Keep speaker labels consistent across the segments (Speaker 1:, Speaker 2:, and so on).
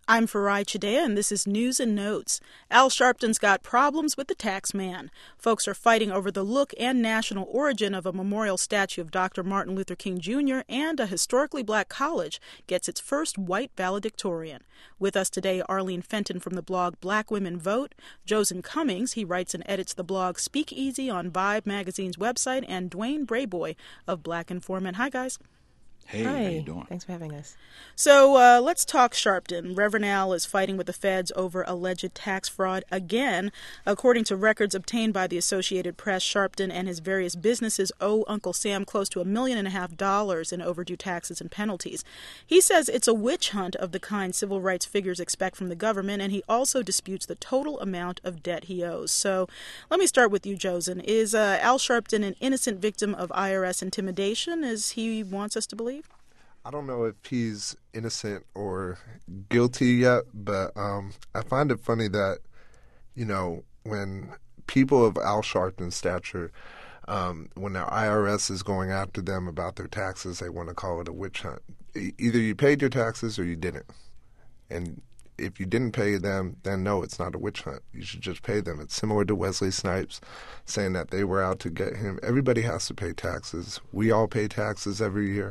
Speaker 1: I'm Farai Chidea, and this is News and Notes. Al Sharpton's got problems with the tax man. Folks are fighting over the look and national origin of a memorial statue of Dr. Martin Luther King Jr., and a historically black college gets its first white valedictorian. With us today, Arlene Fenton from the blog Black Women Vote, Josen Cummings, he writes and edits the blog Speak Easy on Vibe magazine's website, and Dwayne Brayboy of Black Informant. Hi, guys.
Speaker 2: Hey,
Speaker 3: Hi.
Speaker 2: how you doing?
Speaker 3: Thanks for having us.
Speaker 1: So let's talk Sharpton. Reverend Al is fighting with the feds over alleged tax fraud again. According to records obtained by the Associated Press, Sharpton and his various businesses owe Uncle Sam close to $1.5 million in overdue taxes and penalties. He says it's a witch hunt of the kind civil rights figures expect from the government, and he also disputes the total amount of debt he owes. So let me start with you, Josen. Is Al Sharpton an innocent victim of IRS intimidation, as he wants us to believe?
Speaker 4: I don't know if he's innocent or guilty yet, but I find it funny that, when people of Al Sharpton's stature, when their IRS is going after them about their taxes, they want to call it a witch hunt. Either you paid your taxes or you didn't. And if you didn't pay them, then no, it's not a witch hunt. You should just pay them. It's similar to Wesley Snipes saying that they were out to get him. Everybody has to pay taxes. We all pay taxes every year.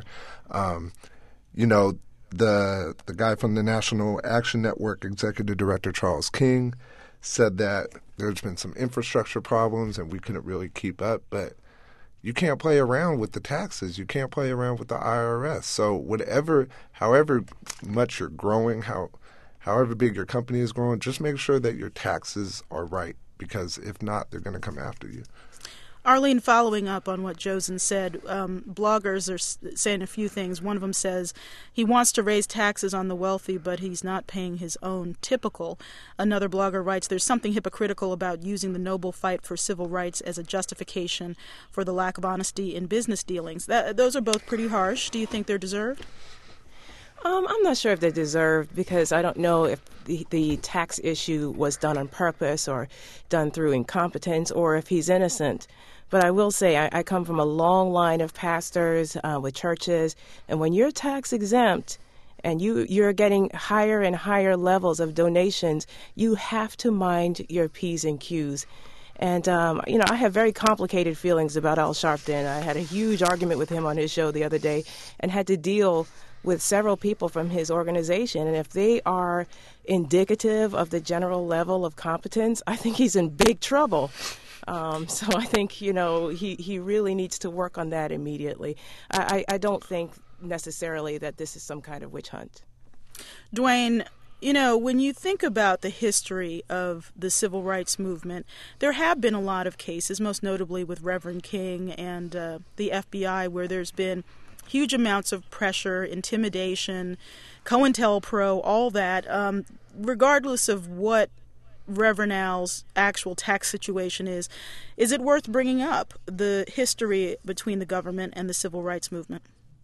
Speaker 4: The guy from the National Action Network, Executive Director Charles King, said that there's been some infrastructure problems and we couldn't really keep up, but you can't play around with the taxes. You can't play around with the IRS. So however much you're growing, however big your company is growing, just make sure that your taxes are right, because if not, they're going to come after you.
Speaker 1: Arlene, following up on what Josen said, bloggers are saying a few things. One of them says he wants to raise taxes on the wealthy, but he's not paying his own. Typical. Another blogger writes, there's something hypocritical about using the noble fight for civil rights as a justification for the lack of honesty in business dealings. Those are both pretty harsh. Do you think they're deserved?
Speaker 3: I'm not sure if they're deserved, because I don't know if the tax issue was done on purpose or done through incompetence, or if he's innocent. But I will say I come from a long line of pastors with churches, and when you're tax exempt and you're getting higher and higher levels of donations, you have to mind your P's and Q's. And, I have very complicated feelings about Al Sharpton. I had a huge argument with him on his show the other day and had to deal with several people from his organization. And if they are indicative of the general level of competence, I think he's in big trouble. So I think, he really needs to work on that immediately. I don't think necessarily that this is some kind of witch hunt.
Speaker 1: Dwayne, when you think about the history of the civil rights movement, there have been a lot of cases, most notably with Reverend King and the FBI, where there's been huge amounts of pressure, intimidation, COINTELPRO, all that. Regardless of what Reverend Al's actual tax situation is it worth bringing up the history between the government and the civil rights movement?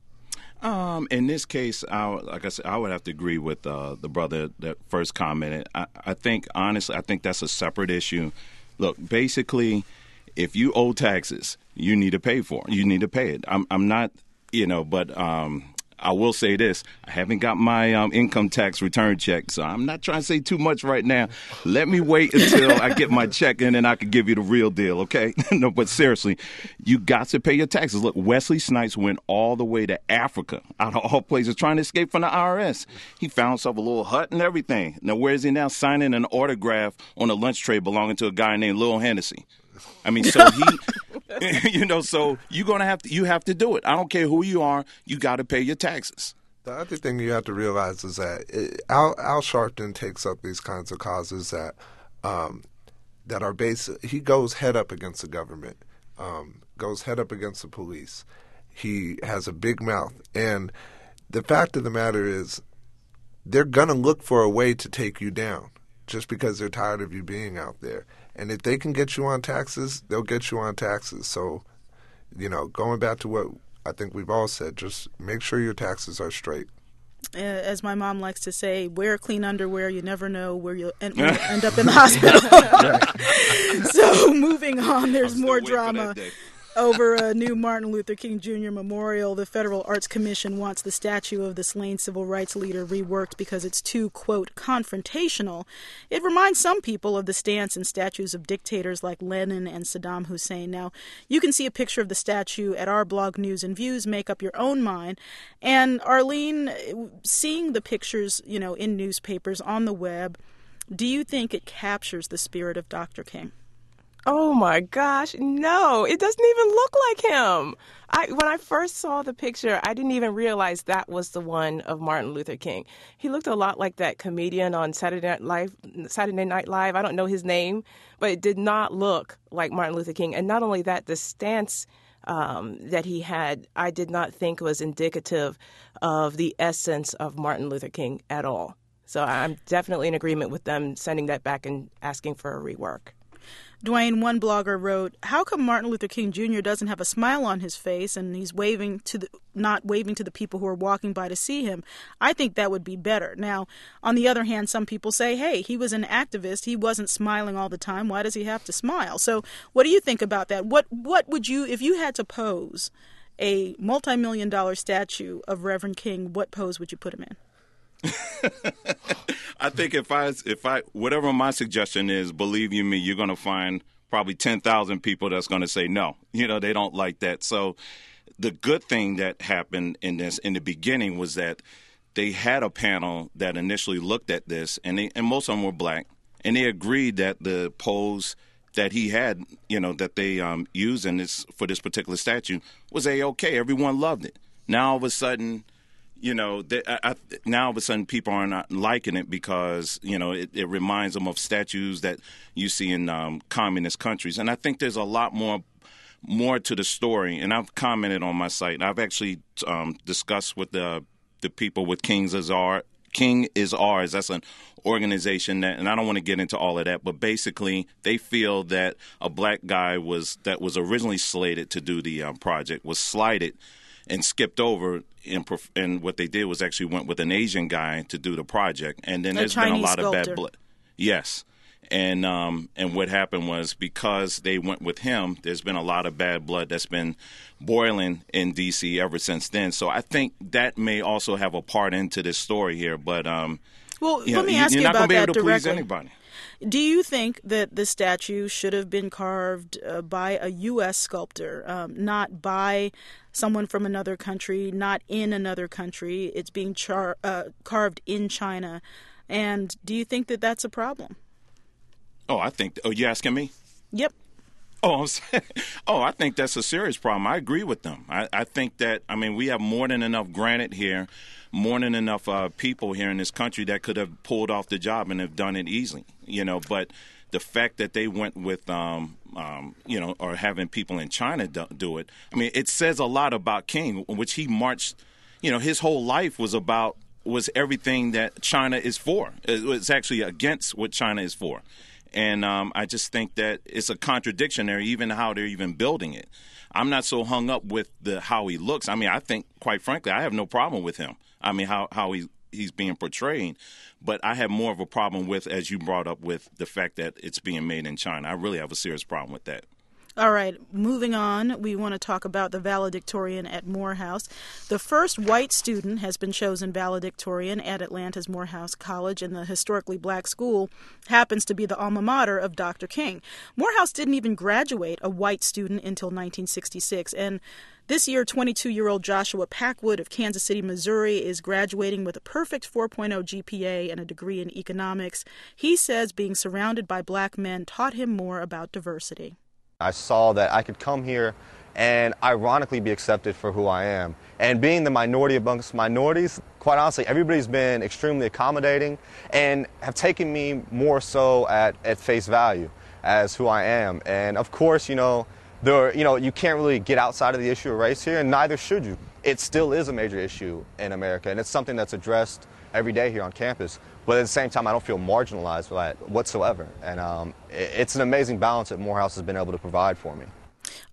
Speaker 2: In this case, like I said, I would have to agree with the brother that first commented. I think, honestly, that's a separate issue. Look, basically, if you owe taxes, you need to pay for it. You need to pay it. I'm not, but I will say this. I haven't got my income tax return check, so I'm not trying to say too much right now. Let me wait until I get my check, and then I can give you the real deal, okay? No, but seriously, you got to pay your taxes. Look, Wesley Snipes went all the way to Africa, out of all places, trying to escape from the IRS. He found himself a little hut and everything. Now, where is he now? Signing an autograph on a lunch tray belonging to a guy named Lil Hennessy. I mean, so so you have to do it. I don't care who you are. You got to pay your taxes.
Speaker 4: The other thing you have to realize is that Al Sharpton takes up these kinds of causes that are he goes head up against the government, goes head up against the police. He has a big mouth. And the fact of the matter is they're going to look for a way to take you down just because they're tired of you being out there. And if they can get you on taxes, they'll get you on taxes. So, going back to what I think we've all said, just make sure your taxes are straight.
Speaker 1: As my mom likes to say, wear clean underwear. You never know where you'll end up in the hospital. So moving on, there's more drama. Over a new Martin Luther King Jr. memorial, the Federal Arts Commission wants the statue of the slain civil rights leader reworked because it's too, quote, confrontational. It reminds some people of the stance and statues of dictators like Lenin and Saddam Hussein. Now, you can see a picture of the statue at our blog News and Views. Make up your own mind. And Arlene, seeing the pictures, in newspapers, on the web, do you think it captures the spirit of Dr. King?
Speaker 3: Oh my gosh, no, it doesn't even look like him. When I first saw the picture, I didn't even realize that was the one of Martin Luther King. He looked a lot like that comedian on Saturday Night Live. I don't know his name, but it did not look like Martin Luther King. And not only that, the stance that he had, I did not think was indicative of the essence of Martin Luther King at all. So I'm definitely in agreement with them sending that back and asking for a rework.
Speaker 1: Dwayne, one blogger wrote, how come Martin Luther King Jr. doesn't have a smile on his face and he's not waving to the people who are walking by to see him? I think that would be better. Now, on the other hand, some people say, hey, he was an activist. He wasn't smiling all the time. Why does he have to smile? So what do you think about that? What would you, if you had to pose a multi-million-dollar statue of Reverend King, what pose would you put him in?
Speaker 2: I think if I whatever my suggestion is, believe you me, you're going to find probably 10,000 people that's going to say no. They don't like that. So the good thing that happened in the beginning was that they had a panel that initially looked at this, and most of them were black, and they agreed that the pose that he had, that they used for this particular statue was A-OK. Everyone loved it. Now all of a sudden, now all of a sudden people are not liking it because, it reminds them of statues that you see in communist countries. And I think there's a lot more to the story. And I've commented on my site. I've actually discussed with the people with King is Ours. That's an organization and I don't want to get into all of that, but basically they feel that a black guy that was originally slated to do the project was slighted and skipped over, and what they did was actually went with an Asian guy to do the project. And then there's been a lot of bad blood. Yes. And what happened was because they went with him, there's been a lot of bad blood that's been boiling in D.C. ever since then. So I think that may also have a part into this story here. But
Speaker 1: let me ask you about that directly. You're not going to be able to please
Speaker 2: anybody.
Speaker 1: Do you think that the statue should have been carved by a U.S. sculptor, not by someone from another country, not in another country? It's being carved in China. And do you think that that's a problem?
Speaker 2: Oh, you're asking me?
Speaker 1: Yep.
Speaker 2: I think that's a serious problem. I agree with them. I think that, we have more than enough granite here, more than enough people here in this country that could have pulled off the job and have done it easily, but the fact that they went with, or having people in China do it, it says a lot about King, which he marched, his whole life was everything that China is for. It was actually against what China is for. And I just think that it's a contradiction there, even how they're even building it. I'm not so hung up with how he looks. I think, quite frankly, I have no problem with him. How he's being portrayed. But I have more of a problem with, as you brought up, with the fact that it's being made in China. I really have a serious problem with that.
Speaker 1: All right, moving on, we want to talk about the valedictorian at Morehouse. The first white student has been chosen valedictorian at Atlanta's Morehouse College, and the historically black school happens to be the alma mater of Dr. King. Morehouse didn't even graduate a white student until 1966, and this year, 22-year-old Joshua Packwood of Kansas City, Missouri, is graduating with a perfect 4.0 GPA and a degree in economics. He says being surrounded by black men taught him more about diversity.
Speaker 5: I saw that I could come here and ironically be accepted for who I am. And being the minority amongst minorities, quite honestly, everybody's been extremely accommodating and have taken me more so at face value as who I am. And of course, you can't really get outside of the issue of race here, and neither should you. It still is a major issue in America, and it's something that's addressed every day here on campus. But at the same time, I don't feel marginalized by that whatsoever. And it's an amazing balance that Morehouse has been able to provide for me.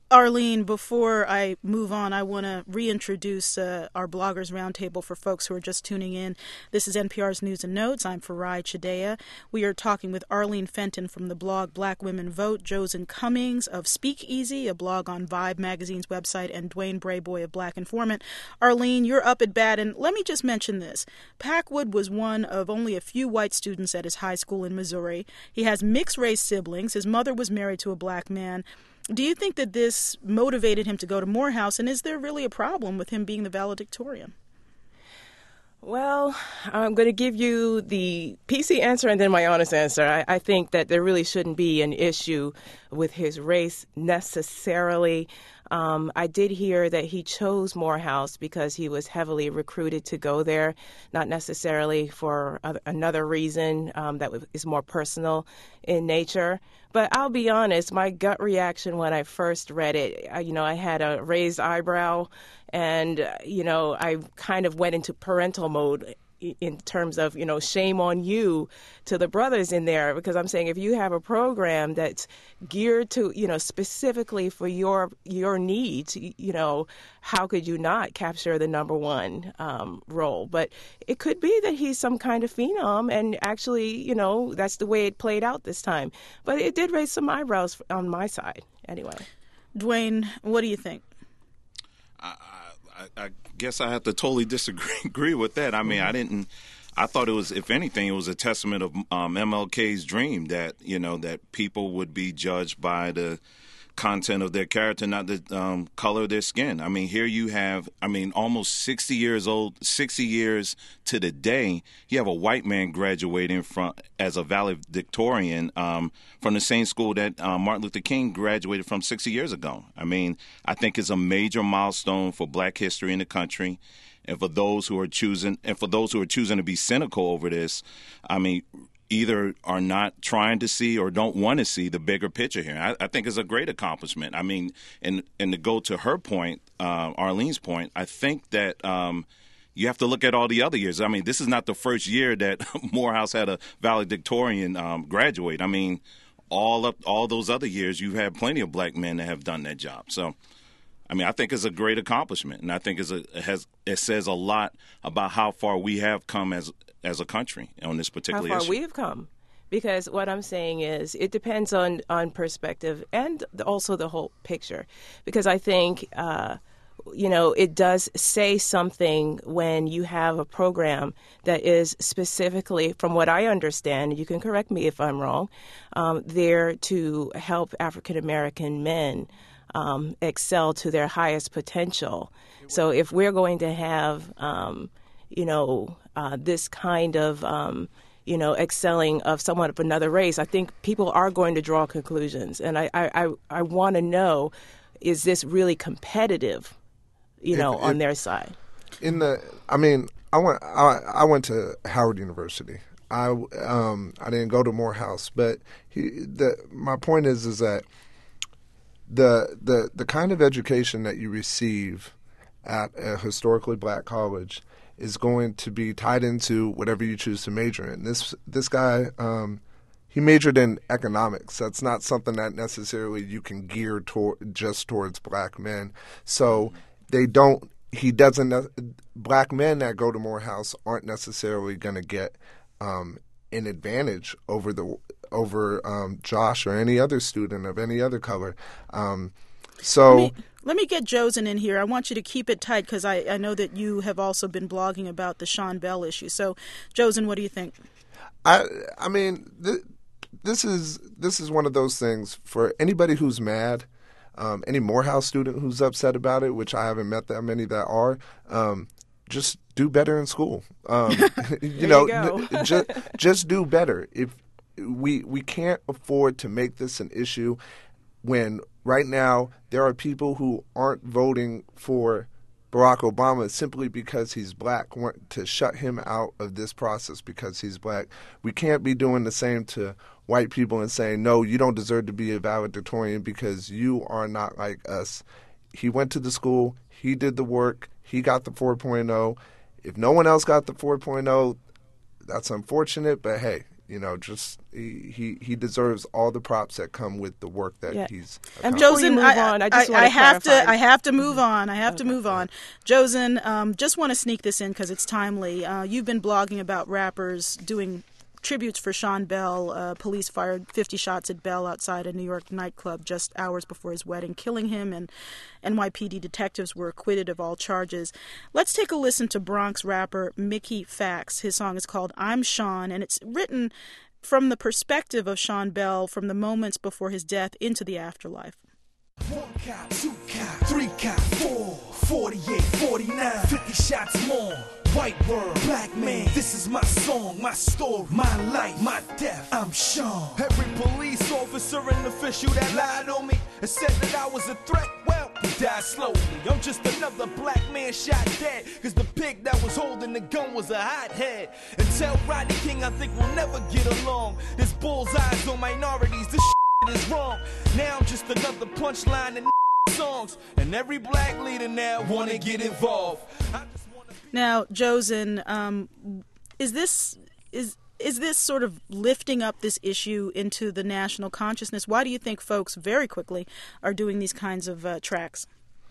Speaker 1: Arlene, before I move on, I want to reintroduce our Bloggers Roundtable for folks who are just tuning in. This is NPR's News and Notes. I'm Farai Chideya. We are talking with Arlene Fenton from the blog Black Women Vote, Josen Cummings of Speakeasy, a blog on Vibe magazine's website, and Dwayne Brayboy of Black Informant. Arlene, you're up at bat, and let me just mention this. Packwood was one of only a few white students at his high school in Missouri. He has mixed-race siblings. His mother was married to a black man. Do you think that this motivated him to go to Morehouse, and is there really a problem with him being the valedictorian?
Speaker 3: Well, I'm going to give you the PC answer and then my honest answer. I think that there really shouldn't be an issue with his race necessarily. I did hear that he chose Morehouse because he was heavily recruited to go there, not necessarily for another reason that is more personal in nature. But I'll be honest, my gut reaction when I first read it, I had a raised eyebrow, and, I kind of went into parental mode in terms of, shame on you to the brothers in there, because I'm saying if you have a program that's geared to, specifically for your needs, how could you not capture the number one role? But it could be that he's some kind of phenom, and actually, that's the way it played out this time. But it did raise some eyebrows on my side anyway.
Speaker 1: Dwayne, what do you think?
Speaker 2: I guess I have to totally disagree with that. I mean, I thought it was, if anything, it was a testament of MLK's dream that, that people would be judged by the content of their character, not the color of their skin. I mean, here you have, almost 60 years old, 60 years to the day, you have a white man graduating as a valedictorian from the same school that Martin Luther King graduated from 60 years ago. I mean, I think it's a major milestone for black history in the country. And for those who are choosing to be cynical over this, either are not trying to see or don't want to see the bigger picture here. I think it's a great accomplishment. I mean, and to go to her point, Arlene's point, I think that you have to look at all the other years. I mean, this is not the first year that Morehouse had a valedictorian graduate. I mean, all those other years, you've had plenty of black men that have done that job. So, I think it's a great accomplishment, and I think it says a lot about how far we have come as a country on this particular issue.
Speaker 3: How far we have come. Because what I'm saying is it depends on perspective and also the whole picture. Because I think, it does say something when you have a program that is specifically, from what I understand, you can correct me if I'm wrong, there to help African-American men excel to their highest potential. So if we're going to have, this kind of, excelling of someone of another race, I think people are going to draw conclusions. And I want to know, is this really competitive, on their side?
Speaker 4: I went to Howard University. I didn't go to Morehouse, but my point is that the kind of education that you receive at a historically black college is going to be tied into whatever you choose to major in. This guy, he majored in economics. That's not something that necessarily you can gear just towards black men. So black men that go to Morehouse aren't necessarily going to get an advantage over Josh or any other student of any other color.
Speaker 1: Let me get Josen in here. I want you to keep it tight because I know that you have also been blogging about the Sean Bell issue. So, Josen, what do you think?
Speaker 4: This is one of those things for anybody who's mad, any Morehouse student who's upset about it, which I haven't met that many that are. Just do better in school. Just do better. If we can't afford to make this an issue when right now there are people who aren't voting for Barack Obama simply because he's black, want to shut him out of this process because he's black. We can't be doing the same to white people and saying, no, you don't deserve to be a valedictorian because you are not like us. He went to the school, he did the work, he got the 4.0. If no one else got the 4.0, that's unfortunate, but hey, just he deserves all the props that come with the work that he's
Speaker 3: and
Speaker 4: accomplished.
Speaker 3: Josen,
Speaker 1: I have to move on. Josen, just want to sneak this in because it's timely. You've been blogging about rappers doing tributes for Sean Bell. Police fired 50 shots at Bell outside a New York nightclub just hours before his wedding, killing him, and NYPD detectives were acquitted of all charges. Let's take a listen to Bronx rapper Mickey Fax. His song is called I'm Sean, and it's written from the perspective of Sean Bell from the moments before his death into the afterlife.
Speaker 6: 1 cop, 2 cop, 3 cop, 4, 48, 49, 50 shots more. White world, black man, this is my song, my story, my life, my death, I'm Sean. Every police officer and official that lied on me and said that I was a threat, well, he died slowly. I'm just another black man shot dead, cause the pig that was holding the gun was a hothead. And tell Rodney King I think we'll never get along. There's bullseyes on minorities, this shit is wrong. Now I'm just another punchline in songs, and every black leader now wanna get involved.
Speaker 1: Now, Josen, is this sort of lifting up this issue into the national consciousness? Why do you think folks very quickly are doing these kinds of tracks?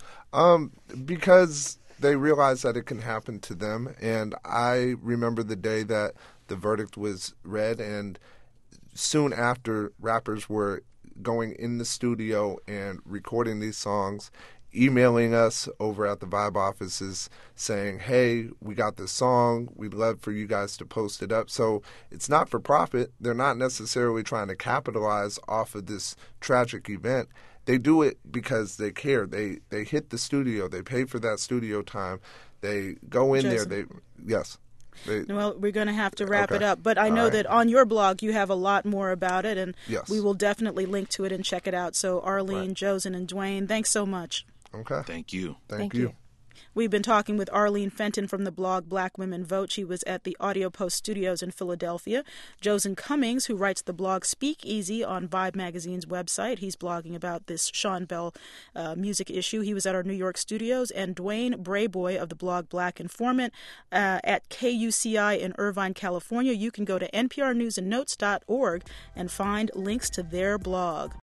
Speaker 4: Because they realize that it can happen to them. And I remember the day that the verdict was read, and soon after, rappers were going in the studio and recording these songs, emailing us over at the Vibe offices saying, hey, we got this song. We'd love for you guys to post it up. So it's not for profit. They're not necessarily trying to capitalize off of this tragic event. They do it because they care. They hit the studio. They pay for that studio time. They go in
Speaker 1: Joseph.
Speaker 4: there. Yes.
Speaker 1: Well, we're going to have to wrap it
Speaker 4: Okay.
Speaker 1: up. But I know
Speaker 4: All right.
Speaker 1: that on your blog you have a lot more about it, and
Speaker 4: Yes.
Speaker 1: we will definitely link to it and check it out. So Arlene,
Speaker 4: Right.
Speaker 1: Josen, and Dwayne, thanks so much.
Speaker 4: Okay.
Speaker 2: Thank you.
Speaker 4: Thank
Speaker 3: Thank
Speaker 4: you.
Speaker 3: you.
Speaker 1: We've been talking with Arlene Fenton from the blog Black Women Vote. She was at the Audio Post Studios in Philadelphia. Josen Cummings, who writes the blog Speak Easy on Vibe Magazine's website. He's blogging about this Sean Bell music issue. He was at our New York studios. And Dwayne Brayboy of the blog Black Informant at KUCI in Irvine, California. You can go to nprnewsandnotes.org and find links to their blog.